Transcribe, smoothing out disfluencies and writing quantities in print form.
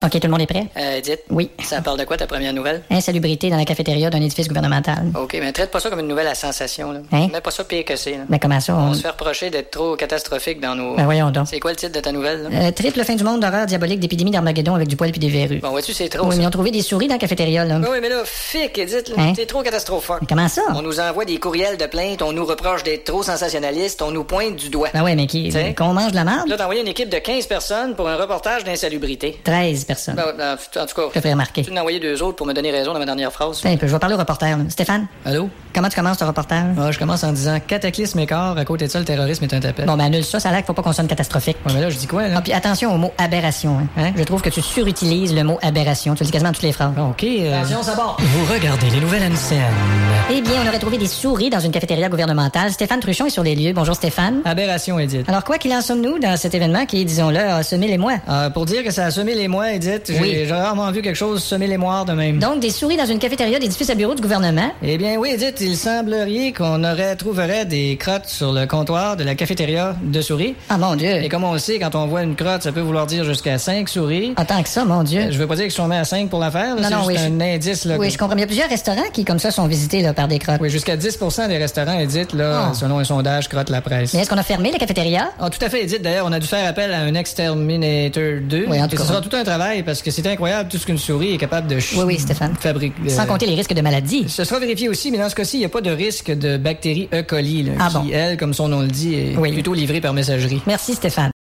OK, tout le monde est prêt? Edith? Oui. Ça parle de quoi ta première nouvelle? Insalubrité dans la cafétéria d'un édifice gouvernemental. OK, mais traite pas ça comme une nouvelle à sensation, là. Hein? Mets pas ça pire que c'est, là. Ben comment ça? On se fait reprocher d'être trop catastrophique dans nos... Ben voyons donc. C'est quoi le titre de ta nouvelle, là? Triple fin du monde d'horreur diabolique d'épidémie d'Armageddon avec du poil puis des verrues. Bon, vois-tu, c'est trop, Oui, ça. mais ils ont trouvé des souris dans la cafétéria, là. Oui, mais là, fic, Edith, là. Hein? T'es trop catastrophique. Mais comment ça? On nous envoie des courriels de plainte, on nous reproche d'être trop sensationnaliste, on nous pointe du doigt. Ben ouais, mais qui? T'sais? Qu'on mange de la merde? Là, t'as envoyé une équipe de 15 personnes pour un reportage d'insalubrité. 13 personnes. Ben, en tout cas, Je te ferai remarquer. tu en as envoyé 2 autres pour me donner raison dans ma dernière phrase. Tiens, je vais parler au reporter, là. Stéphane, Allô? comment tu commences ton reportage? Ah, je commence en disant cataclysme et corps, à côté de ça, le terrorisme est un tapet. Bon, ben annule ça, ça a l'air qu'il faut pas qu'on sonne catastrophique. Ouais, mais là, je dis quoi, là? Ah, puis attention au mot aberration, hein. Hein? Je trouve que tu surutilises le mot aberration. Tu le dis quasiment dans toutes les phrases. Bon, OK. Attention, ça part. Vous regardez les nouvelles MCN. Eh bien, on aurait trouvé des souris dans une cafétéria gouvernementale. Stéphane Truchon est sur les lieux. Bonjour, Stéphane. Aberration, Edith. Alors, quoi qu'il en sommes-nous dans cet événement qui, disons-le, a semé les mois? Pour dire que ça a semé les mois, Edith, Oui. j'ai rarement vu quelque chose semer les moires de même. Donc, des souris dans une cafétéria d'édifice à bureau du gouvernement? Eh bien, oui, Edith, il semblerait qu'on trouverait des crottes sur le comptoir de la cafétéria de souris. Ah, mon Dieu. Et comme on le sait, quand on voit une crotte, ça peut vouloir dire jusqu'à 5 souris. En tant que ça, mon Dieu. Je veux pas dire qu'ils sont mis à 5 pour la faire, là, Non, c'est non, juste oui, un indice. Là, Oui, que- je comprends. Il y a plusieurs restaurants qui, comme ça, sont visités là, par des crottes. Oui, jusqu'à 10% des restaurants, Edith, là, Oh. selon un sondage, crotte la presse. Mais est-ce qu'on a fermé la cafétéria? Ah, tout à fait, Edith. D'ailleurs, on a dû faire appel à un Exterminator 2. Oui, en tout Et ce cas. sera tout un travail parce que c'est incroyable tout ce qu'une souris est capable de Oui, Stéphane. fabriquer. Sans compter les risques de maladie. Ce sera vérifié aussi, mais dans ce cas-ci, il n'y a pas de risque de bactérie E. coli, là, Ah qui, bon. elle, comme son nom le dit, est Oui. plutôt livrée par messagerie. Merci, Stéphane.